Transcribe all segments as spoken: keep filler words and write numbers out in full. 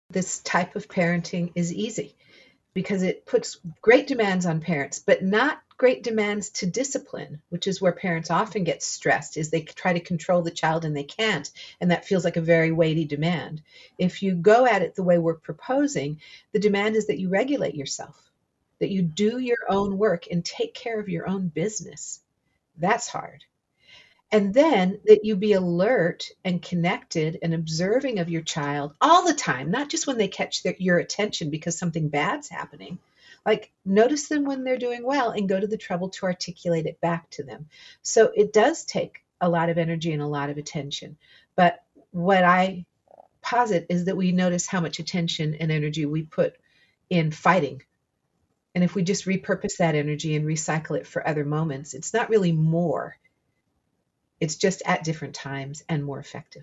This type of parenting is easy because it puts great demands on parents, but not great demands to discipline, which is where parents often get stressed, is they try to control the child and they can't, and that feels like a very weighty demand. If you go at it the way we're proposing, the demand is that you regulate yourself, that you do your own work and take care of your own business. That's hard. And then that you be alert and connected and observing of your child all the time, not just when they catch their, your attention because something bad's happening. Like, notice them when they're doing well and go to the trouble to articulate it back to them. So it does take a lot of energy and a lot of attention. But what I posit is that we notice how much attention and energy we put in fighting. And if we just repurpose that energy and recycle it for other moments, it's not really more. It's just at different times and more effective.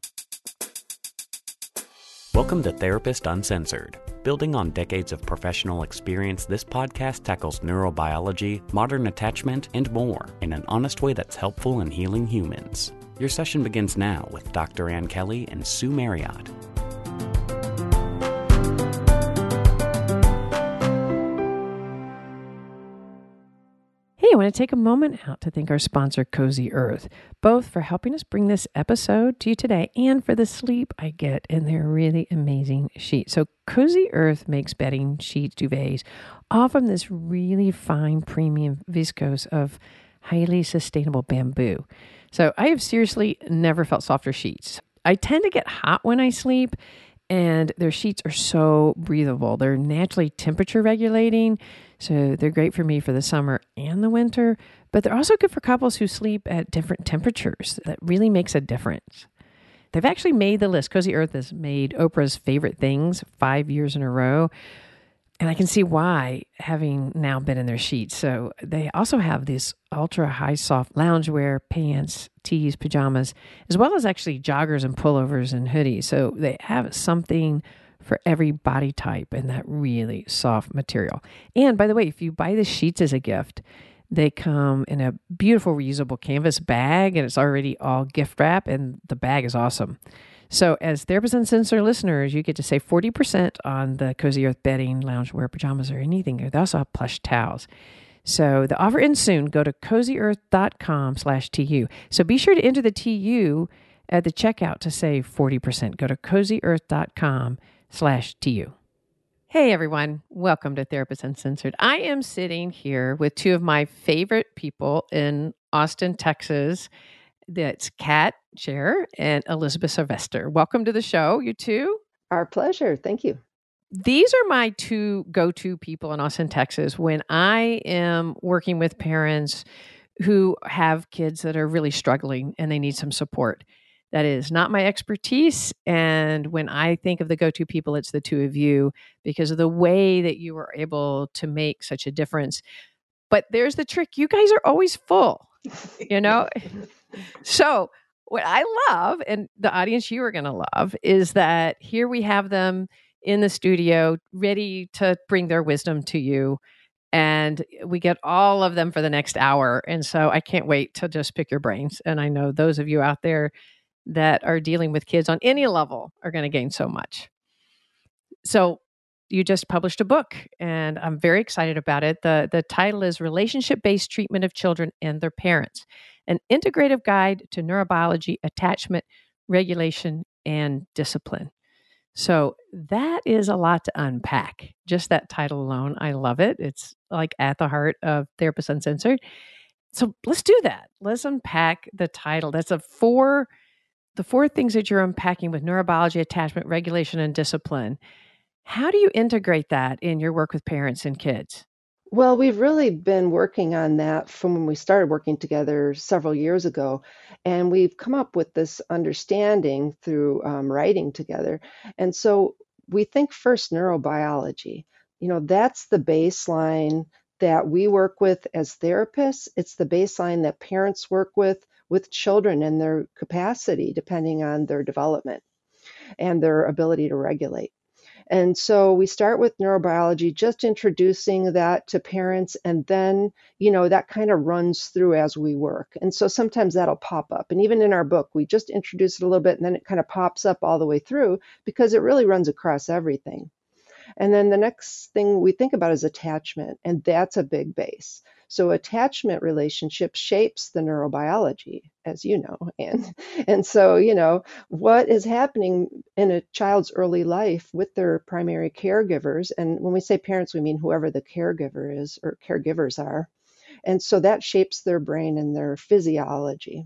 Welcome to Therapist Uncensored. Building on decades of professional experience, this podcast tackles neurobiology, modern attachment, and more in an honest way that's helpful in healing humans. Your session begins now with Doctor Ann Kelly and Sue Marriott. Hey, I want to take a moment out to thank our sponsor, Cozy Earth, both for helping us bring this episode to you today and for the sleep I get in their really amazing sheets. So Cozy Earth makes bedding, sheets, duvets, all from this really fine premium viscose of highly sustainable bamboo. So I have seriously never felt softer sheets. I tend to get hot when I sleep, and their sheets are so breathable. They're naturally temperature regulating, so they're great for me for the summer and the winter, but they're also good for couples who sleep at different temperatures. That really makes a difference. They've actually made the list. Cozy Earth has made Oprah's favorite things five years in a row, and I can see why, having now been in their sheets. So they also have these ultra high soft loungewear, pants, tees, pajamas, as well as actually joggers and pullovers and hoodies. So they have something for every body type in that really soft material. And by the way, if you buy the sheets as a gift, they come in a beautiful reusable canvas bag, and it's already all gift wrap, and the bag is awesome. So as Therapist Uncensored listeners, you get to save forty percent on the Cozy Earth bedding, loungewear, pajamas, or anything. They also have plush towels. So the offer ends soon. Go to cozyearth.com slash TU. So be sure to enter the T U at the checkout to save forty percent. Go to cozyearth.com slash TU. Hey everyone, welcome to Therapist Uncensored. I am sitting here with two of my favorite people in Austin, Texas. That's Kat Scher and Elizabeth Sylvester. Welcome to the show, you two. Our pleasure. Thank you. These are my two go-to people in Austin, Texas, when I am working with parents who have kids that are really struggling and they need some support. That is not my expertise. And when I think of the go-to people, it's the two of you because of the way that you were able to make such a difference. But there's the trick. You guys are always full, you know? So what I love, and the audience you are going to love, is that here we have them in the studio ready to bring their wisdom to you. And we get all of them for the next hour. And so I can't wait to just pick your brains. And I know those of you out there that are dealing with kids on any level are going to gain so much. So you just published a book, and I'm very excited about it. The, the title is Relationship-Based Treatment of Children and Their Parents, an integrative guide to neurobiology, attachment, regulation, and discipline. So that is a lot to unpack. Just that title alone, I love it. It's like at the heart of Therapist Uncensored. So let's do that. Let's unpack the title. That's a four, the four things that you're unpacking with neurobiology, attachment, regulation, and discipline. How do you integrate that in your work with parents and kids? Well, we've really been working on that from when we started working together several years ago. And we've come up with this understanding through um, writing together. And so we think first neurobiology. You know, that's the baseline that we work with as therapists. It's the baseline that parents work with with children and their capacity, depending on their development and their ability to regulate. And so we start with neurobiology, just introducing that to parents, and then, you know, that kind of runs through as we work. And so sometimes that'll pop up. And even in our book, we just introduce it a little bit and then it kind of pops up all the way through because it really runs across everything. And then the next thing we think about is attachment, and that's a big base. So attachment relationship shapes the neurobiology, as you know. And, and so, you know, what is happening in a child's early life with their primary caregivers, and when we say parents, we mean whoever the caregiver is or caregivers are. And so that shapes their brain and their physiology.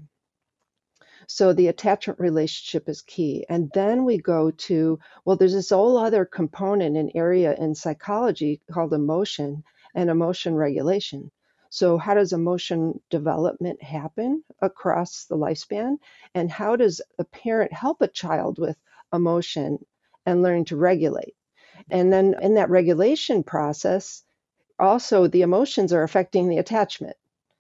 So the attachment relationship is key. And then we go to, well, there's this whole other component and area in psychology called emotion and emotion regulation. So how does emotion development happen across the lifespan? And how does a parent help a child with emotion and learning to regulate? And then in that regulation process, also the emotions are affecting the attachment.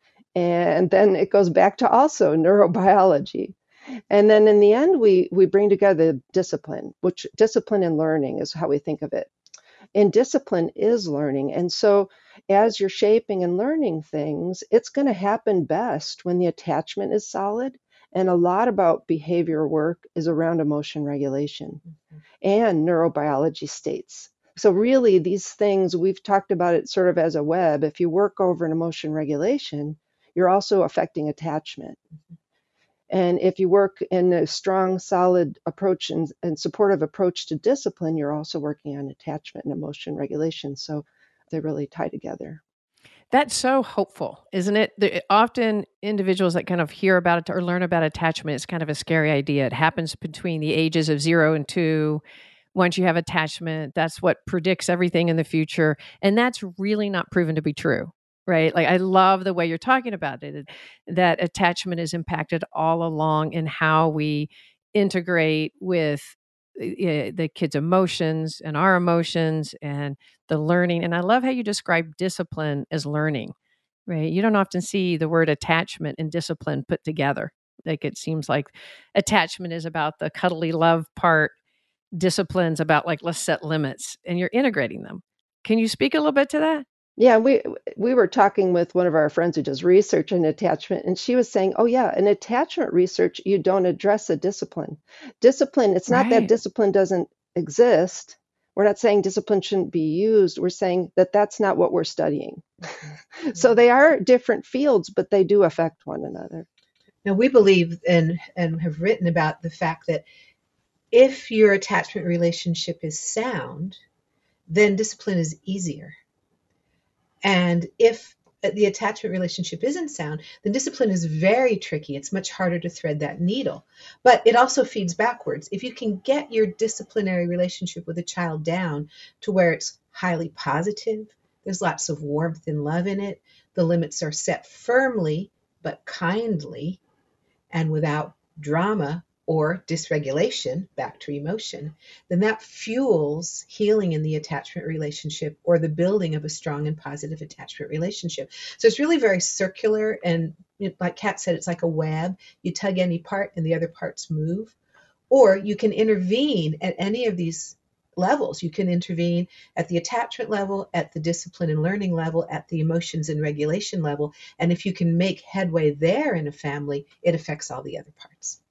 And then it goes back to also neurobiology. And then in the end, we, we bring together discipline, which discipline and learning is how we think of it. And discipline is learning. And so as you're shaping and learning things, it's going to happen best when the attachment is solid. And a lot about behavior work is around emotion regulation mm-hmm. and neurobiology states. So really these things, we've talked about it sort of as a web. If you work over an emotion regulation, you're also affecting attachment. Mm-hmm. And if you work in a strong, solid approach and, and supportive approach to discipline, you're also working on attachment and emotion regulation. So they really tie together. That's so hopeful, isn't it? The, often individuals that kind of hear about it or learn about attachment, it's kind of a scary idea. It happens between the ages of zero and two. Once you have attachment, that's what predicts everything in the future. And that's really not proven to be true. Right? Like I love the way you're talking about it, that attachment is impacted all along in how we integrate with uh, the kids' emotions and our emotions and the learning. And I love how you describe discipline as learning, right? You don't often see the word attachment and discipline put together. Like it seems like attachment is about the cuddly love part, discipline's about like, let's set limits, and you're integrating them. Can you speak a little bit to that? Yeah, we we were talking with one of our friends who does research in attachment, and she was saying, oh yeah, in attachment research, you don't address a discipline. Discipline, it's not Right. that discipline doesn't exist. We're not saying discipline shouldn't be used. We're saying that that's not what we're studying. Mm-hmm. So they are different fields, but they do affect one another. Now, we believe and, and have written about the fact that if your attachment relationship is sound, then discipline is easier. And if the attachment relationship isn't sound, then discipline is very tricky. It's much harder to thread that needle. But it also feeds backwards. If you can get your disciplinary relationship with a child down to where it's highly positive, there's lots of warmth and love in it, the limits are set firmly but kindly and without drama or dysregulation, back to emotion, then that fuels healing in the attachment relationship or the building of a strong and positive attachment relationship. So it's really very circular, and like Kat said, it's like a web. You tug any part and the other parts move. Or you can intervene at any of these levels. You can intervene at the attachment level, at the discipline and learning level, at the emotions and regulation level. And if you can make headway there in a family, it affects all the other parts.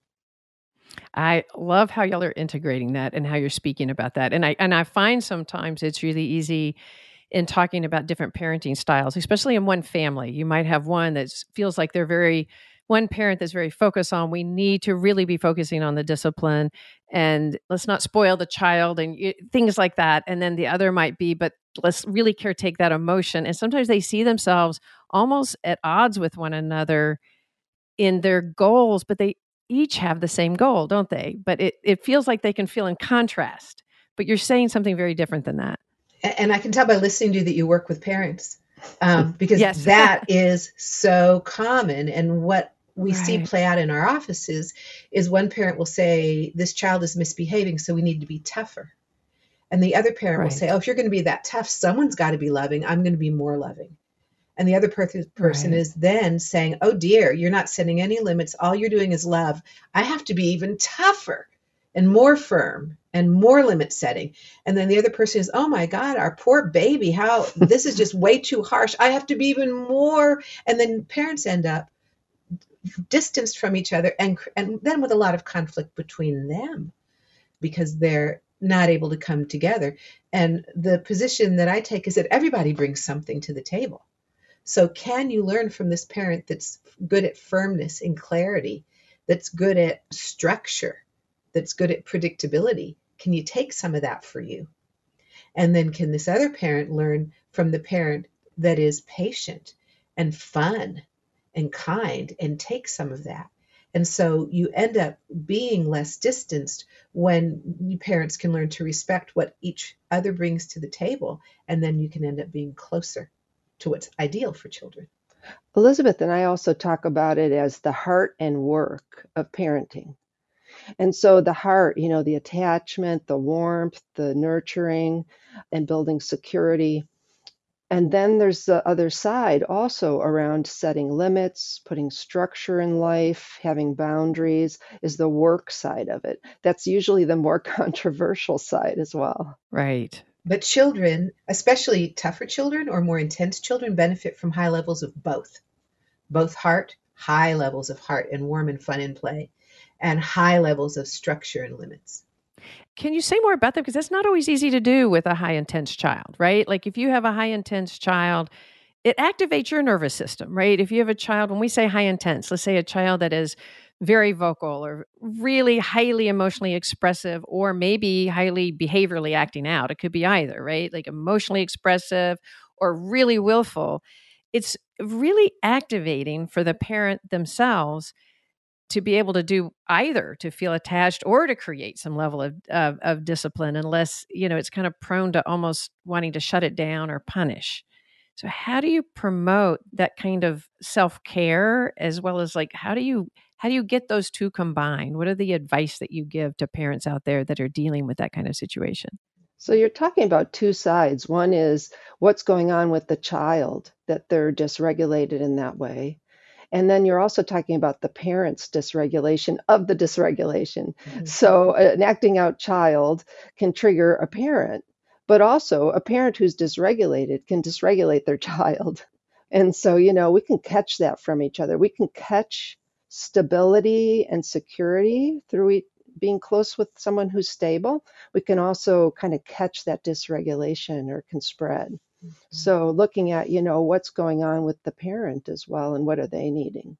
I love how y'all are integrating that and how you're speaking about that. And I and I find sometimes it's really easy in talking about different parenting styles, especially in one family. You might have one that feels like they're very, one parent that's very focused on, we need to really be focusing on the discipline and let's not spoil the child and y- things like that. And then the other might be, but let's really caretake that emotion. And sometimes they see themselves almost at odds with one another in their goals, but they each have the same goal, don't they? But it, it feels like they can feel in contrast, but you're saying something very different than that. And I can tell by listening to you that you work with parents, um, because yes. that is so common. And what we right. see play out in our offices is one parent will say, this child is misbehaving, so we need to be tougher. And the other parent right. will say, oh, if you're going to be that tough, someone's got to be loving. I'm going to be more loving. And the other per- person right. is then saying, oh dear, you're not setting any limits. All you're doing is love. I have to be even tougher and more firm and more limit setting. And then the other person is, oh my God, our poor baby, how this is just way too harsh. I have to be even more. And then parents end up distanced from each other, and and then with a lot of conflict between them because they're not able to come together. And the position that I take is that everybody brings something to the table. So can you learn from this parent that's good at firmness and clarity, that's good at structure, that's good at predictability? Can you take some of that for you? And then can this other parent learn from the parent that is patient and fun and kind and take some of that? And so you end up being less distanced when you parents can learn to respect what each other brings to the table, and then you can end up being closer to what's ideal for children. Elizabeth and I also talk about it as the heart and work of parenting. And so the heart, you know, the attachment, the warmth, the nurturing, and building security. And then there's the other side also around setting limits, putting structure in life, having boundaries, is the work side of it. That's usually the more controversial side as well. Right. But children, especially tougher children or more intense children, benefit from high levels of both. Both heart, high levels of heart and warm and fun and play, and high levels of structure and limits. Can you say more about that? Because that's not always easy to do with a high intense child, right? Like if you have a high intense child, it activates your nervous system, right? If you have a child, when we say high intense, let's say a child that is very vocal or really highly emotionally expressive, or maybe highly behaviorally acting out. It could be either, right? Like emotionally expressive or really willful. It's really activating for the parent themselves to be able to do either, to feel attached or to create some level of, of, of discipline, unless, you know, it's kind of prone to almost wanting to shut it down or punish. So how do you promote that kind of self-care, as well as like, how do you, how do you get those two combined? What are the advice that you give to parents out there that are dealing with that kind of situation? So you're talking about two sides. One is what's going on with the child, that they're dysregulated in that way. And then you're also talking about the parent's dysregulation of the dysregulation. Mm-hmm. So an acting out child can trigger a parent, but also a parent who's dysregulated can dysregulate their child. And so, you know, we can catch that from each other. We can catch stability and security through e- being close with someone who's stable. We can also kind of catch that dysregulation, or can spread. Mm-hmm. So looking at, you know, what's going on with the parent as well, and what are they needing?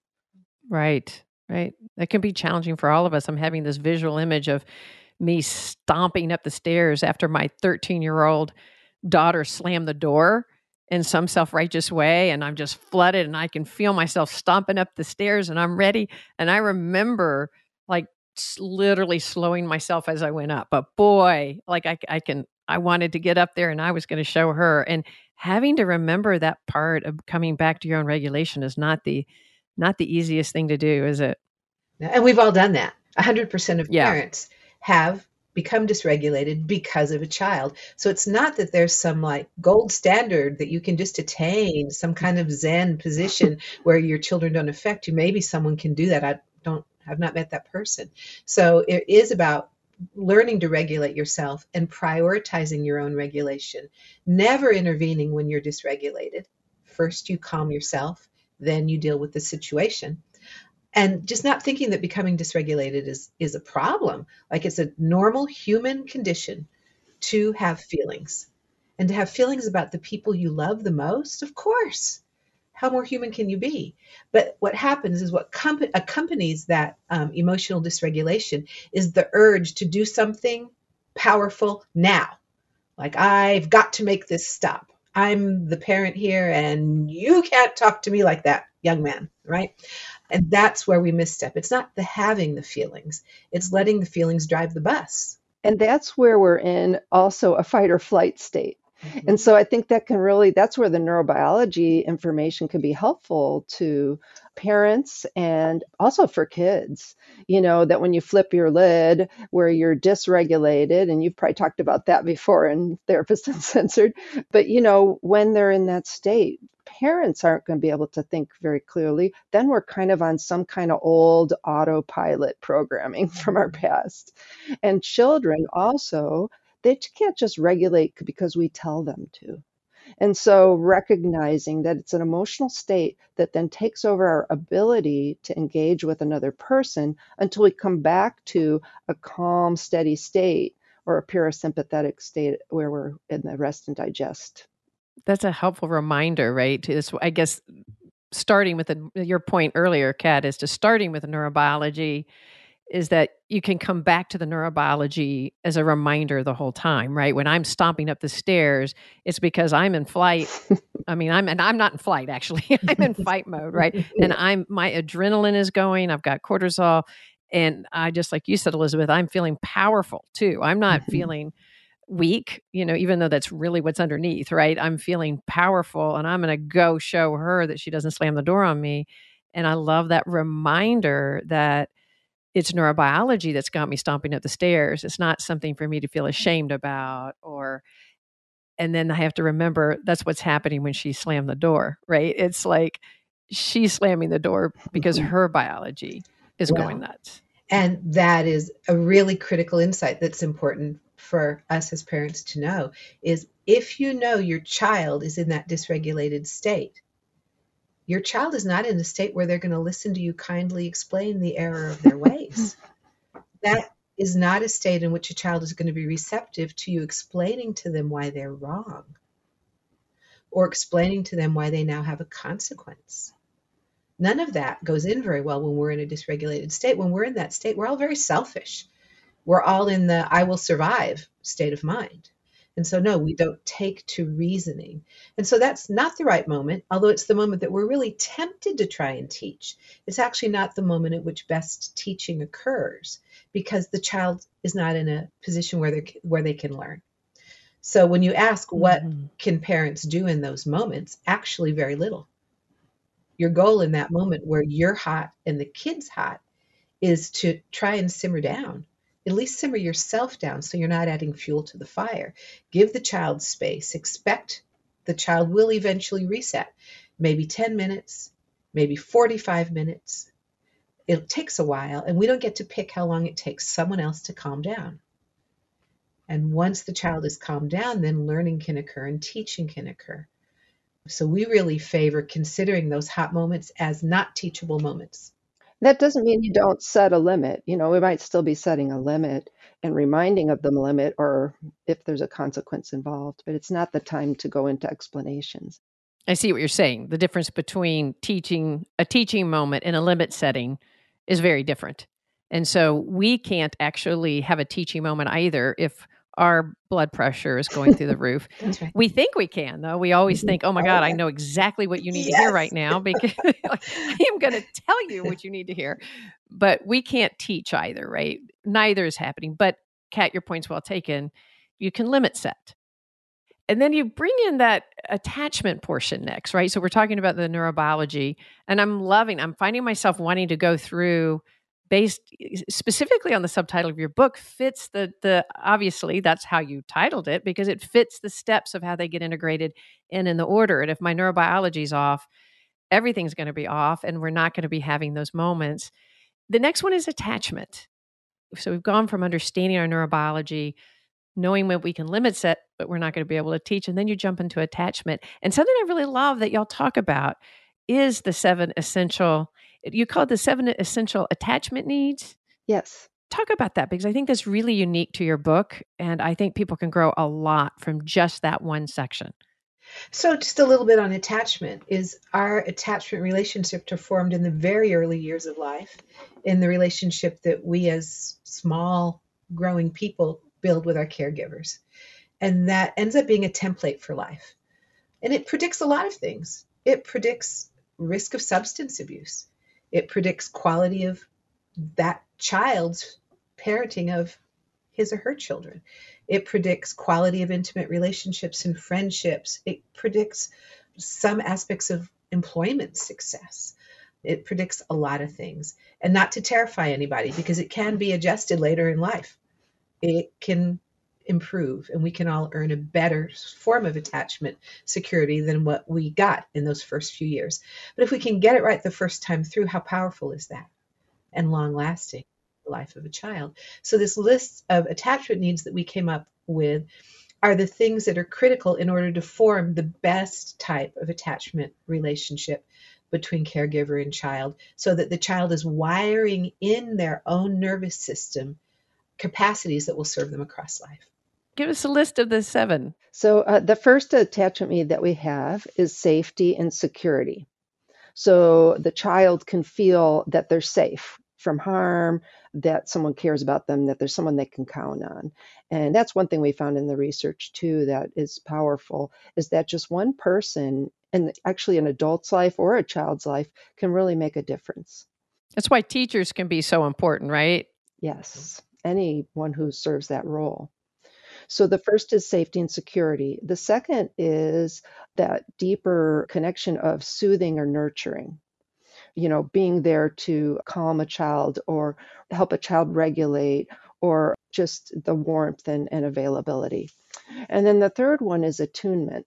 Right, right. That can be challenging for all of us. I'm having this visual image of me stomping up the stairs after my thirteen-year-old daughter slammed the door in some self-righteous way, and I'm just flooded, and I can feel myself stomping up the stairs, and I'm ready. And I remember like literally slowing myself as I went up. But boy, like I, I can, I wanted to get up there, and I was going to show her. And having to remember that part of coming back to your own regulation is not the, not the easiest thing to do, is it? And we've all done that. A hundred percent of Yeah. parents have become dysregulated because of a child. So it's not that there's some like gold standard that you can just attain, some kind of Zen position where your children don't affect you. Maybe someone can do that. I don't, have not met that person. So it is about learning to regulate yourself and prioritizing your own regulation, never intervening when you're dysregulated. First you calm yourself, then you deal with the situation. And just not thinking that becoming dysregulated is, is a problem. Like it's a normal human condition to have feelings, and to have feelings about the people you love the most. Of course, how more human can you be? But what happens is what com- accompanies that um, emotional dysregulation is the urge to do something powerful now. Like, I've got to make this stop. I'm the parent here, and you can't talk to me like that, young man, right? And that's where we misstep. It's not the having the feelings. It's letting the feelings drive the bus. And that's where we're in also a fight or flight state. Mm-hmm. And so I think that can really, that's where the neurobiology information can be helpful to parents and also for kids, you know, that when you flip your lid where you're dysregulated, and you've probably talked about that before in Therapist Uncensored, but, you know, when they're in that state, parents aren't going to be able to think very clearly. Then we're kind of on some kind of old autopilot programming from our past. And children also, they can't just regulate because we tell them to. And so recognizing that it's an emotional state that then takes over our ability to engage with another person until we come back to a calm, steady state or a parasympathetic state where we're in the rest and digest. That's a helpful reminder, right? To this, I guess, starting with the, your point earlier, Kat, is to starting with the neurobiology is that you can come back to the neurobiology as a reminder the whole time, right? When I'm stomping up the stairs, it's because I'm in flight. I mean, I'm and I'm not in flight, actually. I'm in fight mode, right? And I'm my adrenaline is going. I've got cortisol. And I just, like you said, Elizabeth, I'm feeling powerful too. I'm not feeling weak, you know, even though that's really what's underneath, right? I'm feeling powerful, and I'm going to go show her that she doesn't slam the door on me. And I love that reminder that it's neurobiology that's got me stomping up the stairs. It's not something for me to feel ashamed about, or, and then I have to remember that's what's happening when she slammed the door, right? It's like she's slamming the door because her biology is Well, going nuts. And that is a really critical insight that's important for us as parents to know, is if you know your child is in that dysregulated state, your child is not in a state where they're going to listen to you kindly explain the error of their ways. That is not a state in which a child is going to be receptive to you explaining to them why they're wrong, or explaining to them why they now have a consequence. None of that goes in very well when we're in a dysregulated state. When we're in that state, we're all very selfish. We're all in the I will survive state of mind. And so, no, we don't take to reasoning. And so that's not the right moment, although it's the moment that we're really tempted to try and teach. It's actually not the moment at which best teaching occurs, because the child is not in a position where they where they can learn. So when you ask what mm-hmm. can parents do in those moments, actually very little. Your goal in that moment where you're hot and the kid's hot is to try and simmer down. At least simmer yourself down so you're not adding fuel to the fire. Give the child space. Expect the child will eventually reset. Maybe ten minutes, maybe forty-five minutes. It takes a while, and we don't get to pick how long it takes someone else to calm down. And once the child is calmed down, then learning can occur and teaching can occur. So we really favor considering those hot moments as not teachable moments. That doesn't mean you don't set a limit. You know, we might still be setting a limit and reminding of the limit, or if there's a consequence involved, but it's not the time to go into explanations. I see what you're saying. The difference between teaching a teaching moment and a limit setting is very different. And so we can't actually have a teaching moment either if our blood pressure is going through the roof. That's right. We think we can, though. We always think, oh my God, I know exactly what you need Yes. to hear right now, because I am going to tell you what you need to hear. But we can't teach either, right? Neither is happening. But Kat, your point's well taken. You can limit set. And then you bring in that attachment portion next, right? So we're talking about the neurobiology, and I'm loving, I'm finding myself wanting to go through based specifically on the subtitle of your book, fits the, the obviously that's how you titled it, because it fits the steps of how they get integrated in in the order. And if my neurobiology is off, everything's going to be off, and we're not going to be having those moments. The next one is attachment. So we've gone from understanding our neurobiology, knowing what we can limit set, but we're not going to be able to teach. And then you jump into attachment. And something I really love that y'all talk about is the seven essential, you call it the seven essential attachment needs? Yes. Talk about that, because I think that's really unique to your book. And I think people can grow a lot from just that one section. So just a little bit on attachment is our attachment relationships are formed in the very early years of life, in the relationship that we as small growing people build with our caregivers. And that ends up being a template for life. And it predicts a lot of things. It predicts risk of substance abuse. It predicts quality of that child's parenting of his or her children. It predicts quality of intimate relationships and friendships. It predicts some aspects of employment success. It predicts a lot of things, and not to terrify anybody because it can be adjusted later in life. It can improve, and we can all earn a better form of attachment security than what we got in those first few years. But if we can get it right the first time through, how powerful is that and long lasting the life of a child? So this list of attachment needs that we came up with are the things that are critical in order to form the best type of attachment relationship between caregiver and child, so that the child is wiring in their own nervous system capacities that will serve them across life. Give us a list of the seven. So uh, the first attachment need that we have is safety and security. So the child can feel that they're safe from harm, that someone cares about them, that there's someone they can count on. And that's one thing we found in the research too that is powerful, is that just one person, and actually an adult's life or a child's life, can really make a difference. That's why teachers can be so important, right? Yes, anyone who serves that role. So the first is safety and security. The second is that deeper connection of soothing or nurturing. You know, being there to calm a child or help a child regulate, or just the warmth and, and availability. And then the third one is attunement.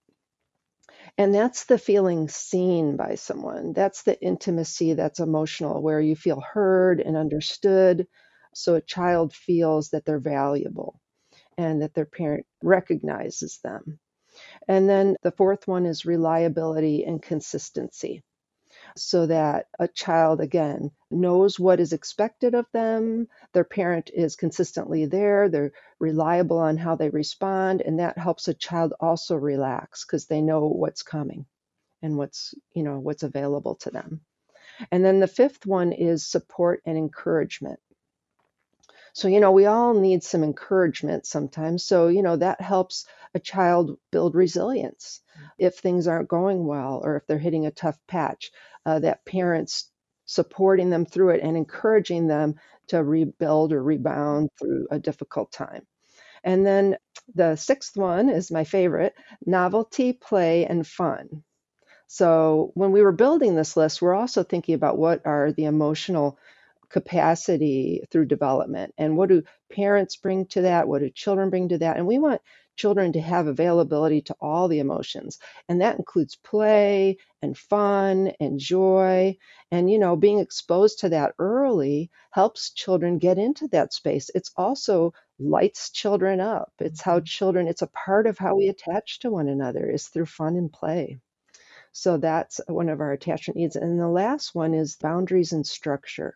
And that's the feeling seen by someone. That's the intimacy that's emotional, where you feel heard and understood. So a child feels that they're valuable and that their parent recognizes them. And then the fourth one is reliability and consistency, so that a child, again, knows what is expected of them. Their parent is consistently there. They're reliable on how they respond. And that helps a child also relax because they know what's coming and what's, you know, what's available to them. And then the fifth one is support and encouragement. So, you know, we all need some encouragement sometimes. So, you know, that helps a child build resilience if things aren't going well or if they're hitting a tough patch, uh, that parents supporting them through it and encouraging them to rebuild or rebound through a difficult time. And then the sixth one is my favorite: novelty, play, and fun. So when we were building this list, we're also thinking about what are the emotional capacity through development, and what do parents bring to that, what do children bring to that. And we want children to have availability to all the emotions, and that includes play and fun and joy. And you know, being exposed to that early helps children get into that space. It's also lights children up. It's how children, it's a part of how we attach to one another, is through fun and play. So that's one of our attachment needs. And the last one is boundaries and structure.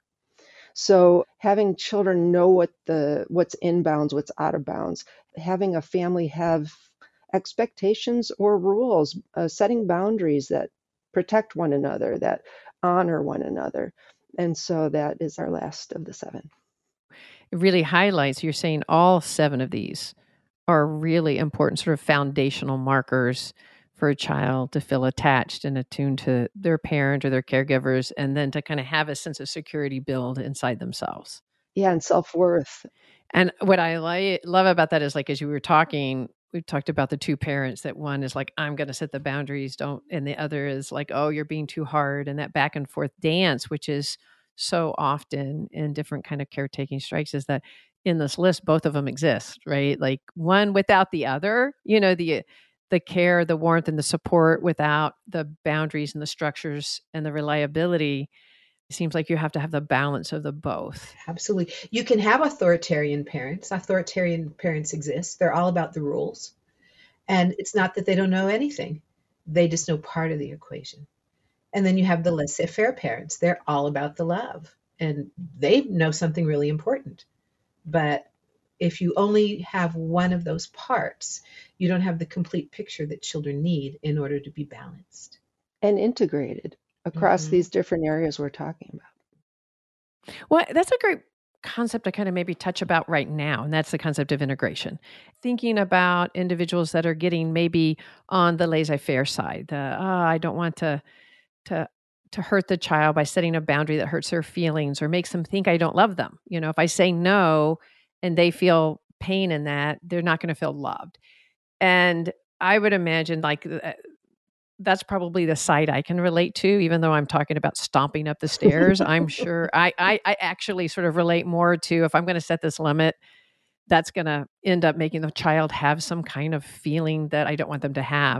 So having children know what the what's in bounds, what's out of bounds, having a family have expectations or rules, uh, setting boundaries that protect one another, that honor one another. And so that is our last of the seven. It really highlights, you're saying all seven of these are really important sort of foundational markers for a child to feel attached and attuned to their parent or their caregivers, and then to kind of have a sense of security build inside themselves. Yeah, and self-worth. And what I like, love about that is, like, as you were talking, we talked about the two parents, that one is like, I'm going to set the boundaries, don't, and the other is like, oh, you're being too hard. And that back and forth dance, which is so often in different kind of caretaking strikes, is that in this list, both of them exist, right? Like one without the other, you know, the the care, the warmth, and the support without the boundaries and the structures and the reliability. It seems like you have to have the balance of the both. Absolutely. You can have authoritarian parents. Authoritarian parents exist. They're all about the rules. And it's not that they don't know anything. They just know part of the equation. And then you have the laissez-faire parents. They're all about the love. And they know something really important. But if you only have one of those parts, you don't have the complete picture that children need in order to be balanced and integrated across mm-hmm. these different areas we're talking about. Well, that's a great concept to kind of maybe touch about right now, and that's the concept of integration. Thinking about individuals that are getting maybe on the laissez-faire side, the, oh, I don't want to to to hurt the child by setting a boundary that hurts their feelings or makes them think I don't love them. You know, if I say no and they feel pain in that, they're not going to feel loved. And I would imagine, like, that's probably the side I can relate to, even though I'm talking about stomping up the stairs. I'm sure I, I, I actually sort of relate more to, if I'm going to set this limit, that's going to end up making the child have some kind of feeling that I don't want them to have.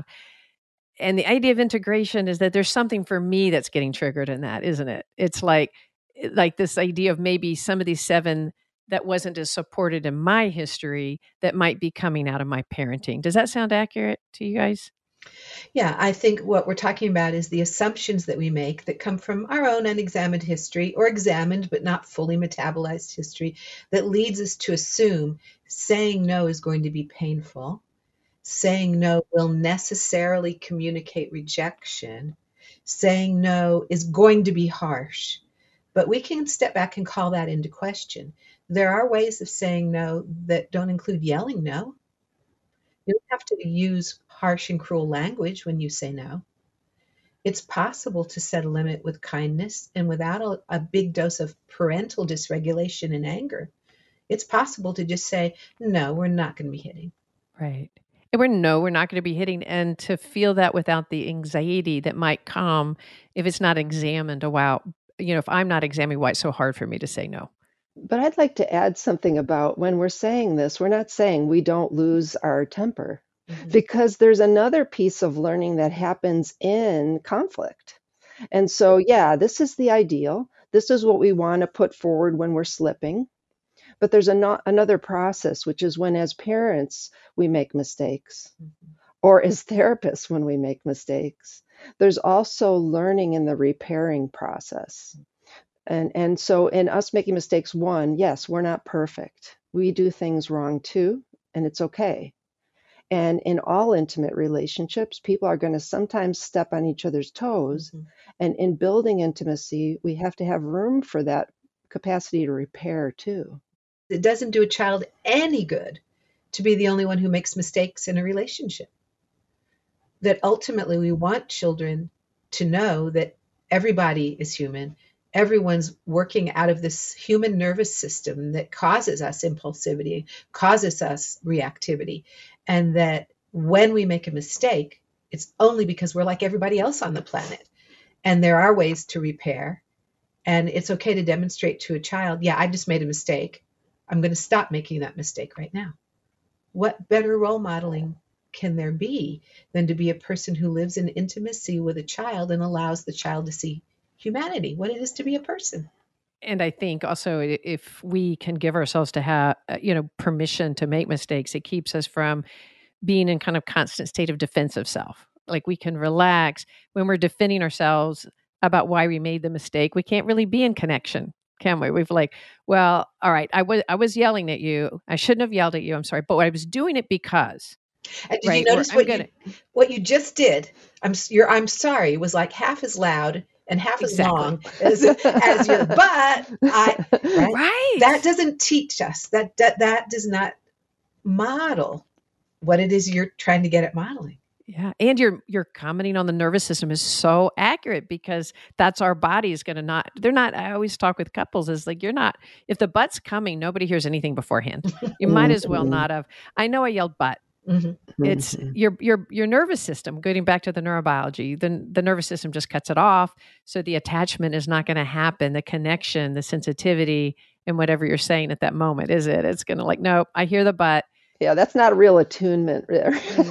And the idea of integration is that there's something for me that's getting triggered in that, isn't it? It's like, like this idea of maybe some of these seven that wasn't as supported in my history that might be coming out of my parenting. Does that sound accurate to you guys? Yeah, I think what we're talking about is the assumptions that we make that come from our own unexamined history, or examined but not fully metabolized history, that leads us to assume saying no is going to be painful. Saying no will necessarily communicate rejection. Saying no is going to be harsh. But we can step back and call that into question. There are ways of saying no that don't include yelling no. You don't have to use harsh and cruel language when you say no. It's possible to set a limit with kindness and without a, a big dose of parental dysregulation and anger. It's possible to just say, no, we're not going to be hitting. Right. And we're no, we're not going to be hitting. And to feel that without the anxiety that might come if it's not examined. Oh, wow. You know, if I'm not examining why it's so hard for me to say no. But I'd like to add something about when we're saying this, we're not saying we don't lose our temper, mm-hmm. because there's another piece of learning that happens in conflict. And so, yeah, this is the ideal. This is what we want to put forward when we're slipping. But there's an- another process, which is when as parents, we make mistakes, mm-hmm. or as therapists, when we make mistakes. There's also learning in the repairing process. And and so in us making mistakes, one, yes, we're not perfect. We do things wrong too, and it's okay. And in all intimate relationships, people are going to sometimes step on each other's toes. Mm-hmm. And in building intimacy, we have to have room for that capacity to repair too. It doesn't do a child any good to be the only one who makes mistakes in a relationship. That ultimately we want children to know that everybody is human. Everyone's working out of this human nervous system that causes us impulsivity, causes us reactivity. And that when we make a mistake, it's only because we're like everybody else on the planet. And there are ways to repair. And it's okay to demonstrate to a child, yeah, I just made a mistake. I'm going to stop making that mistake right now. What better role modeling can there be than to be a person who lives in intimacy with a child and allows the child to see humanity, what it is to be a person? And I think also if we can give ourselves to have, you know, permission to make mistakes, it keeps us from being in kind of constant state of defensive self. Like we can relax when we're defending ourselves about why we made the mistake. We can't really be in connection, can we? We've like, well, all right, I was I was yelling at you. I shouldn't have yelled at you. I'm sorry, but I was doing it because. And did right, you notice what gonna, you what you just did? I'm you're I'm sorry was like half as loud and half exactly. as long as, as your but I right? right. That doesn't teach us. That, that that does not model what it is you're trying to get at modeling. Yeah. And your your commenting on the nervous system is so accurate because that's our body is going to not, they're not, I always talk with couples is like, you're not, if the butt's coming, nobody hears anything beforehand. You might as well not have. I know I yelled butt. Mm-hmm. It's mm-hmm. your your your nervous system, getting back to the neurobiology, the, the nervous system just cuts it off. So the attachment is not going to happen. The connection, the sensitivity, and whatever you're saying at that moment, is it? It's going to like, nope, I hear the butt. Yeah, that's not a real attunement there.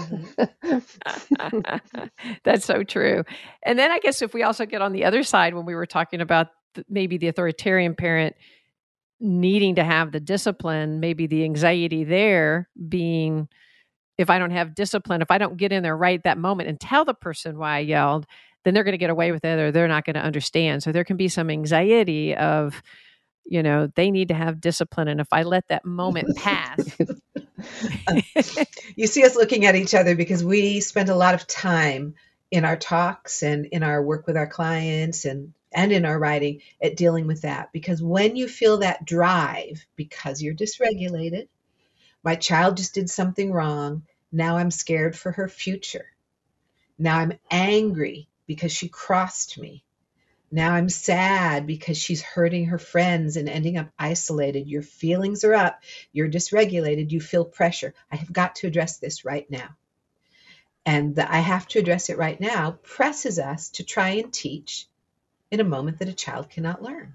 Mm-hmm. That's so true. And then I guess if we also get on the other side, when we were talking about the, maybe the authoritarian parent needing to have the discipline, maybe the anxiety there being, if I don't have discipline, if I don't get in there right that moment and tell the person why I yelled, then they're going to get away with it or they're not going to understand. So there can be some anxiety of, you know, they need to have discipline. And if I let that moment pass. uh, you see us looking at each other because we spend a lot of time in our talks and in our work with our clients and, and in our writing at dealing with that. Because when you feel that drive, because you're dysregulated, my child just did something wrong. Now I'm scared for her future. Now I'm angry because she crossed me. Now I'm sad because she's hurting her friends and ending up isolated. Your feelings are up. You're dysregulated. You feel pressure. I have got to address this right now. and the I have to address it right now presses us to try and teach in a moment that a child cannot learn.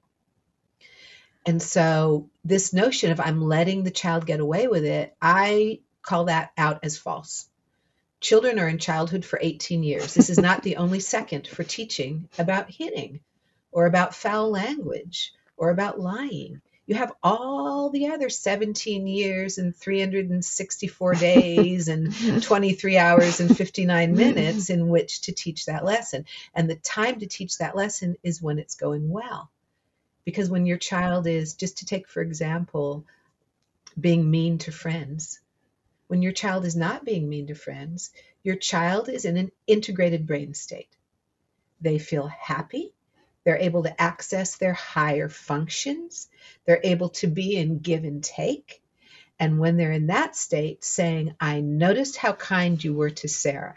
And so this notion of I'm letting the child get away with it, I call that out as false. Children are in childhood for eighteen years. This is not the only second for teaching about hitting or about foul language or about lying. You have all the other seventeen years and three hundred sixty-four days and twenty-three hours and fifty-nine minutes in which to teach that lesson. And the time to teach that lesson is when it's going well. Because when your child is, just to take, for example, being mean to friends, when your child is not being mean to friends, your child is in an integrated brain state. They feel happy. They're able to access their higher functions. They're able to be in give and take. And when they're in that state, saying, I noticed how kind you were to Sarah.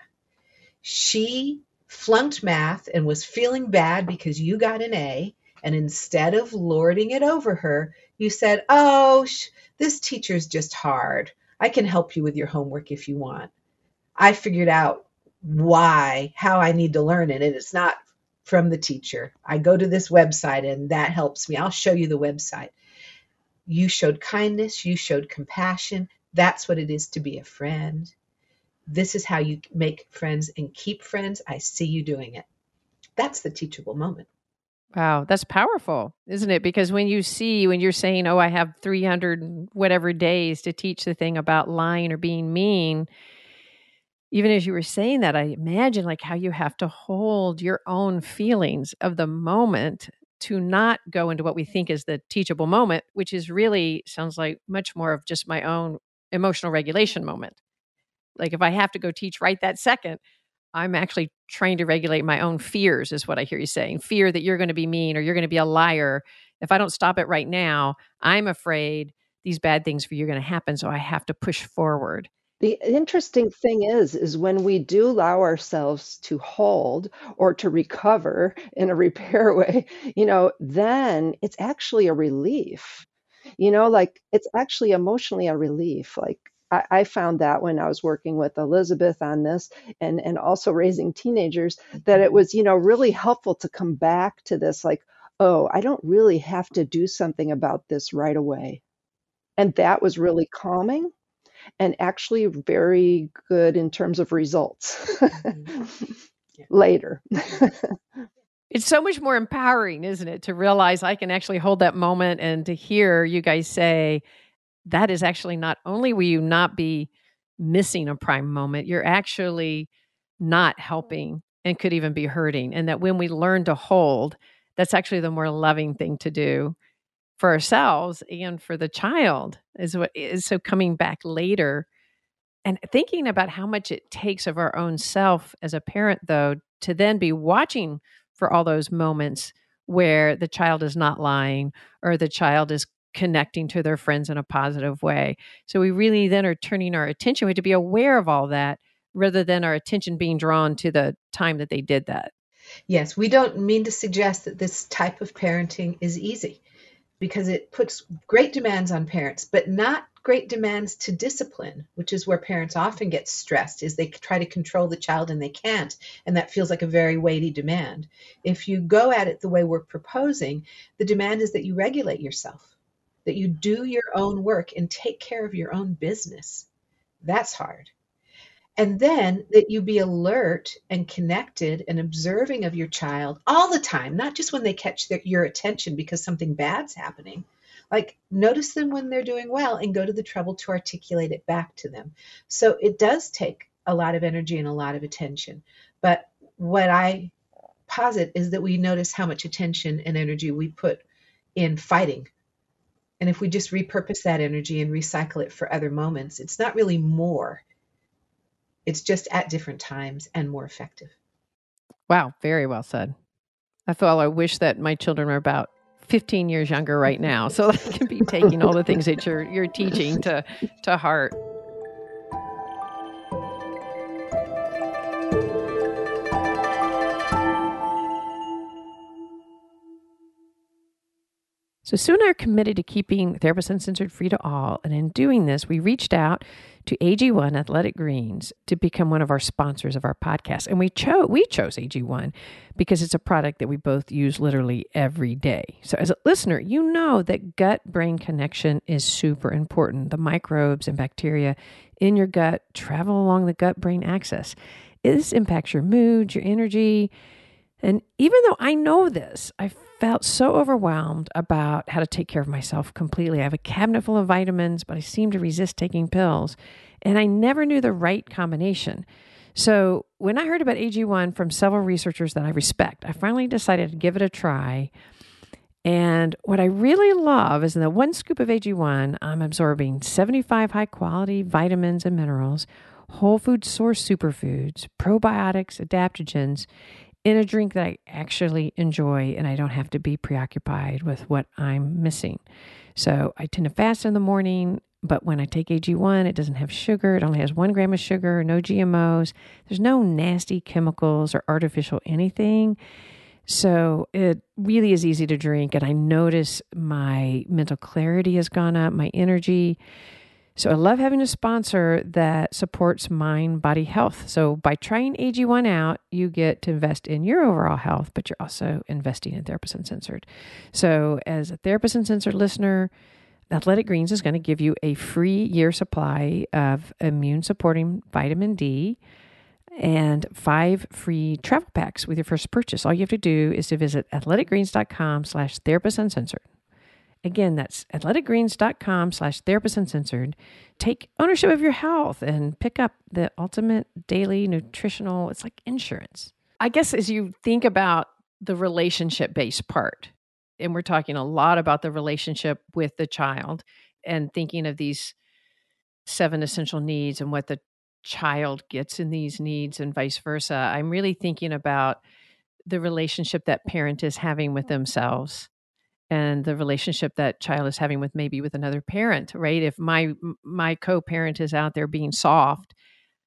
She flunked math and was feeling bad because you got an A. And instead of lording it over her, you said, oh, sh- this teacher's just hard. I can help you with your homework if you want. I figured out why, how I need to learn it. And it's not from the teacher. I go to this website and that helps me. I'll show you the website. You showed kindness. You showed compassion. That's what it is to be a friend. This is how you make friends and keep friends. I see you doing it. That's the teachable moment. Wow, that's powerful, isn't it? Because when you see, when you're saying, oh, I have three hundred whatever days to teach the thing about lying or being mean, even as you were saying that, I imagine like how you have to hold your own feelings of the moment to not go into what we think is the teachable moment, which is really sounds like much more of just my own emotional regulation moment. Like if I have to go teach right that second, I'm actually trying to regulate my own fears, is what I hear you saying. Fear that you're going to be mean or you're going to be a liar. If I don't stop it right now, I'm afraid these bad things for you are going to happen. So I have to push forward. The interesting thing is, is when we do allow ourselves to hold or to recover in a repair way, you know, then it's actually a relief. You know, like it's actually emotionally a relief. Like I, I found that when I was working with Elizabeth on this and, and also raising teenagers, that it was, you know, really helpful to come back to this, like, oh, I don't really have to do something about this right away. And that was really calming and actually very good in terms of results later. It's so much more empowering, isn't it, to realize I can actually hold that moment and to hear you guys say that is actually not only will you not be missing a prime moment, you're actually not helping and could even be hurting. And that when we learn to hold, that's actually the more loving thing to do for ourselves and for the child is what is. So coming back later and thinking about how much it takes of our own self as a parent, though, to then be watching for all those moments where the child is not lying or the child is connecting to their friends in a positive way. So we really then are turning our attention. We have to be aware of all that rather than our attention being drawn to the time that they did that. Yes, we don't mean to suggest that this type of parenting is easy because it puts great demands on parents, but not great demands to discipline, which is where parents often get stressed, is they try to control the child and they can't. And that feels like a very weighty demand. If you go at it the way we're proposing, the demand is that you regulate yourself, that you do your own work and take care of your own business. That's hard. And then that you be alert and connected and observing of your child all the time, not just when they catch their, your attention because something bad's happening. Like notice them when they're doing well and go to the trouble to articulate it back to them. So it does take a lot of energy and a lot of attention. But what I posit is that we notice how much attention and energy we put in fighting. And if we just repurpose that energy and recycle it for other moments, it's not really more. It's just at different times and more effective. Wow, very well said. I thought I wish that my children were about fifteen years younger right now, so they can be taking all the things that you're you're teaching to to heart. So Sue and I are committed to keeping Therapist Uncensored free to all. And in doing this, we reached out to A G one Athletic Greens to become one of our sponsors of our podcast. And we chose we chose A G one because it's a product that we both use literally every day. So as a listener, you know that gut-brain connection is super important. The microbes and bacteria in your gut travel along the gut-brain axis. This impacts your mood, your energy. And even though I know this, I felt so overwhelmed about how to take care of myself completely. I have a cabinet full of vitamins, but I seem to resist taking pills. And I never knew the right combination. So when I heard about A G one from several researchers that I respect, I finally decided to give it a try. And what I really love is in the one scoop of A G one, I'm absorbing seventy-five high-quality vitamins and minerals, whole food source superfoods, probiotics, adaptogens, in a drink that I actually enjoy, and I don't have to be preoccupied with what I'm missing. So I tend to fast in the morning, but when I take A G one, it doesn't have sugar. It only has one gram of sugar, no G M Os. There's no nasty chemicals or artificial anything. So it really is easy to drink, and I notice my mental clarity has gone up, my energy. So I love having a sponsor that supports mind, body health. So by trying A G one out, you get to invest in your overall health, but you're also investing in Therapist Uncensored. So as a Therapist Uncensored listener, Athletic Greens is going to give you a free year supply of immune-supporting vitamin D and five free travel packs with your first purchase. All you have to do is to visit athleticgreens.com slash therapist uncensored. Again, that's athleticgreens.com slash therapist uncensored. Take ownership of your health and pick up the ultimate daily nutritional, it's like insurance. I guess as you think about the relationship-based part, and we're talking a lot about the relationship with the child and thinking of these seven essential needs and what the child gets in these needs and vice versa, I'm really thinking about the relationship that parent is having with themselves and the relationship that child is having with maybe with another parent, right? If my my co-parent is out there being soft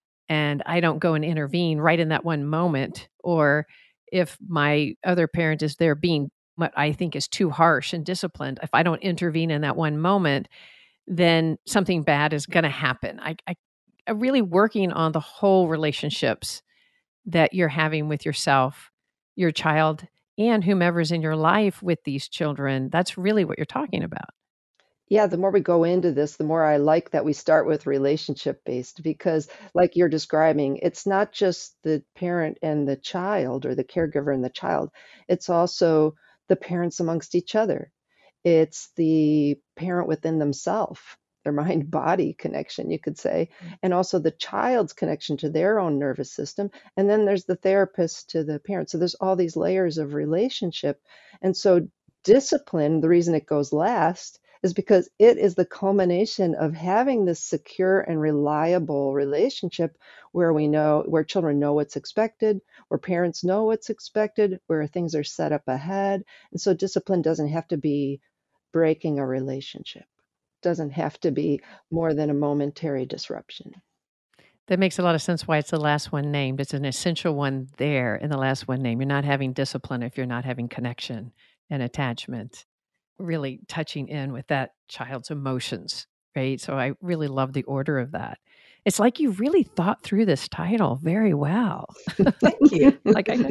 and I don't go and intervene right in that one moment, or if my other parent is there being what I think is too harsh and disciplined, if I don't intervene in that one moment, then something bad is going to happen. I, I I'm really working on the whole relationships that you're having with yourself, your child, and whomever's in your life with these children. That's really what you're talking about. Yeah, the more we go into this, the more I like that we start with relationship based because, like you're describing, it's not just the parent and the child or the caregiver and the child, it's also the parents amongst each other. It's the parent within themselves, their mind body connection, you could say, and also the child's connection to their own nervous system. And then there's the therapist to the parent. So there's all these layers of relationship. And so discipline, the reason it goes last is because it is the culmination of having this secure and reliable relationship where we know, where children know what's expected, where parents know what's expected, where things are set up ahead. And so discipline doesn't have to be breaking a relationship. Doesn't have to be more than a momentary disruption. That makes a lot of sense why it's the last one named. It's an essential one there in the last one named. You're not having discipline if you're not having connection and attachment, really touching in with that child's emotions, right? So I really love the order of that. It's like you really thought through this title very well. Thank you. like I,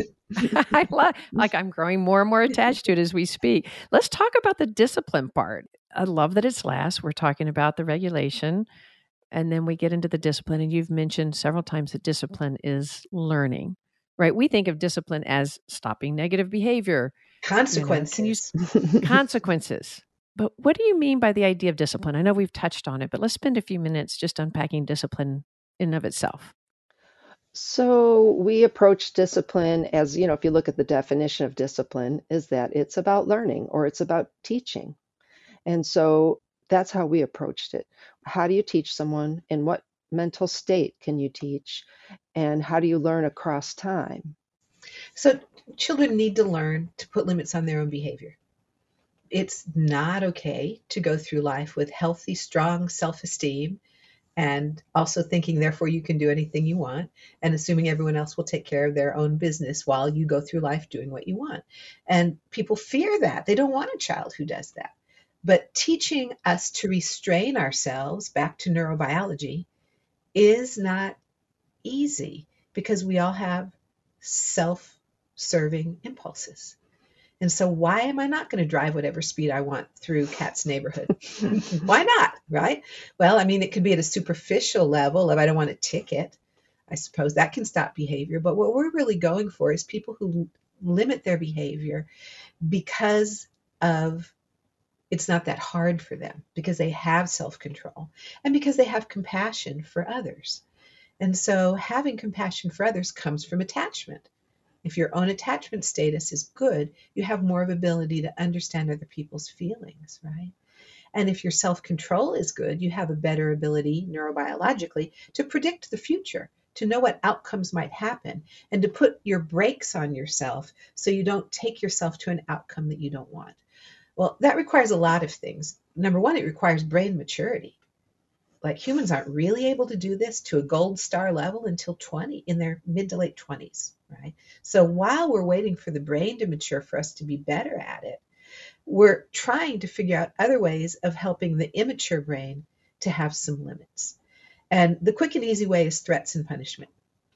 I love, like I'm growing more and more attached to it as we speak. Let's talk about the discipline part. I love that it's last. We're talking about the regulation, and then we get into the discipline. And you've mentioned several times that discipline is learning, right? We think of discipline as stopping negative behavior. Consequences. You know, can you, consequences. But what do you mean by the idea of discipline? I know we've touched on it, but let's spend a few minutes just unpacking discipline in and of itself. So we approach discipline as, you know, if you look at the definition of discipline, is that it's about learning or it's about teaching. And so that's how we approached it. How do you teach someone? In what mental state can you teach? And how do you learn across time? So children need to learn to put limits on their own behavior. It's not okay to go through life with healthy, strong self-esteem and also thinking, therefore, you can do anything you want, and assuming everyone else will take care of their own business while you go through life doing what you want. And people fear that. They don't want a child who does that. But teaching us to restrain ourselves, back to neurobiology, is not easy because we all have self-serving impulses. And so why am I not going to drive whatever speed I want through Kat's neighborhood? Why not, right? Well, I mean, it could be at a superficial level of I don't want a ticket. I suppose that can stop behavior. But what we're really going for is people who limit their behavior because of it's not that hard for them, because they have self-control and because they have compassion for others. And so having compassion for others comes from attachment. If your own attachment status is good, you have more of ability to understand other people's feelings, right? And if your self-control is good, you have a better ability neurobiologically to predict the future, to know what outcomes might happen, and to put your brakes on yourself so you don't take yourself to an outcome that you don't want. Well, that requires a lot of things. Number one, it requires brain maturity. Like humans aren't really able to do this to a gold star level until twenty, in their mid to late twenties, right? So while we're waiting for the brain to mature for us to be better at it, we're trying to figure out other ways of helping the immature brain to have some limits. And the quick and easy way is threats and punishment.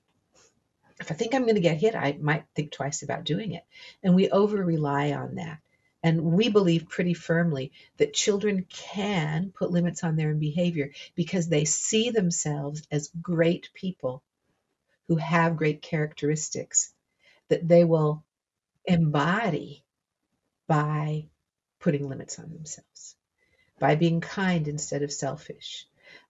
If I think I'm going to get hit, I might think twice about doing it. And we over-rely on that. And we believe pretty firmly that children can put limits on their own behavior because they see themselves as great people who have great characteristics that they will embody by putting limits on themselves, by being kind instead of selfish,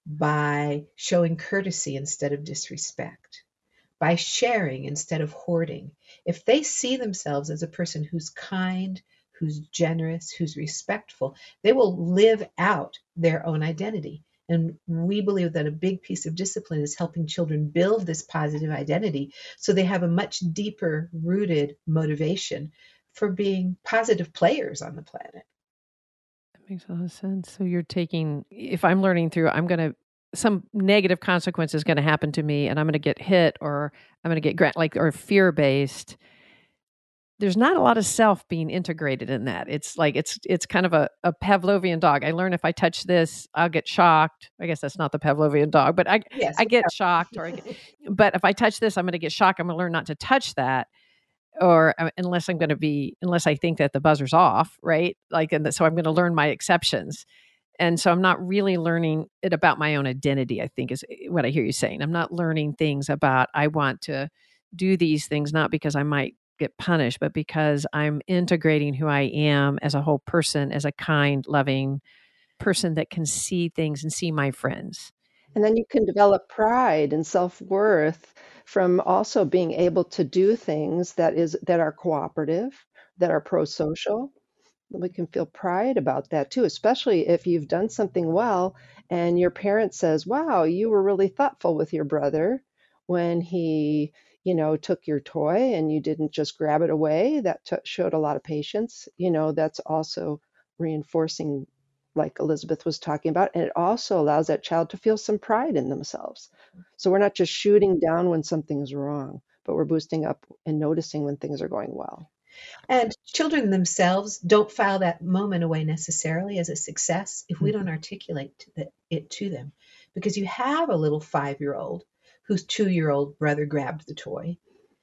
by showing courtesy instead of disrespect, by sharing instead of hoarding. If they see themselves as a person who's kind, who's generous, who's respectful, they will live out their own identity. And we believe that a big piece of discipline is helping children build this positive identity so they have a much deeper rooted motivation for being positive players on the planet. That makes a lot of sense. So you're taking, if I'm learning through, I'm going to, some negative consequence is going to happen to me and I'm going to get hit or I'm going to get grant like, or fear-based. There's not a lot of self being integrated in that. It's like, it's, it's kind of a, a Pavlovian dog. I learn if I touch this, I'll get shocked. I guess that's not the Pavlovian dog, but I, Yes, I get yeah. shocked or I get, but if I touch this, I'm going to get shocked. I'm going to learn not to touch that. Or uh, unless I'm going to be, unless I think that the buzzer's off, right? Like, and the, so I'm going to learn my exceptions. And so I'm not really learning it about my own identity, I think is what I hear you saying. I'm not learning things about, I want to do these things, not because I might get punished, but because I'm integrating who I am as a whole person, as a kind, loving person that can see things and see my friends. And then you can develop pride and self-worth from also being able to do things that is that are cooperative, that are pro-social. We can feel pride about that too, especially if you've done something well and your parent says, wow, you were really thoughtful with your brother when he, you know, took your toy and you didn't just grab it away. That t- showed a lot of patience. You know, that's also reinforcing, like Elizabeth was talking about, and it also allows that child to feel some pride in themselves. So we're not just shooting down when something's wrong, but we're boosting up and noticing when things are going well. And children themselves don't file that moment away necessarily as a success if we don't articulate it to them. Because you have a little five-year-old whose two-year-old brother grabbed the toy,